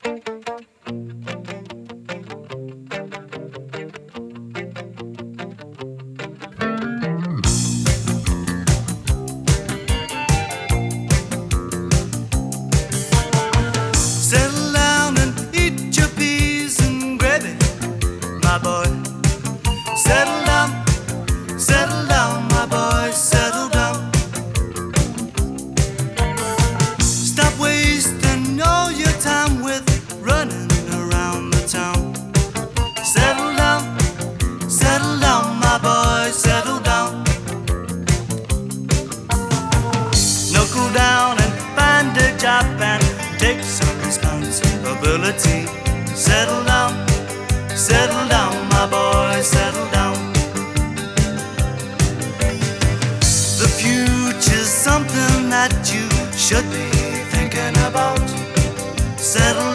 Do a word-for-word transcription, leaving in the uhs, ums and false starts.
Settle down and eat your peas and gravy, my boy. Settle down, settle down, my boy, settle down. Stop wasting all your time with running around the town. Settle down, settle down, my boy, settle down. Knuckle down and find a job and take some responsibility. Settle down, settle down, my boy, settle down. The future's something that you should be thinking about. Settle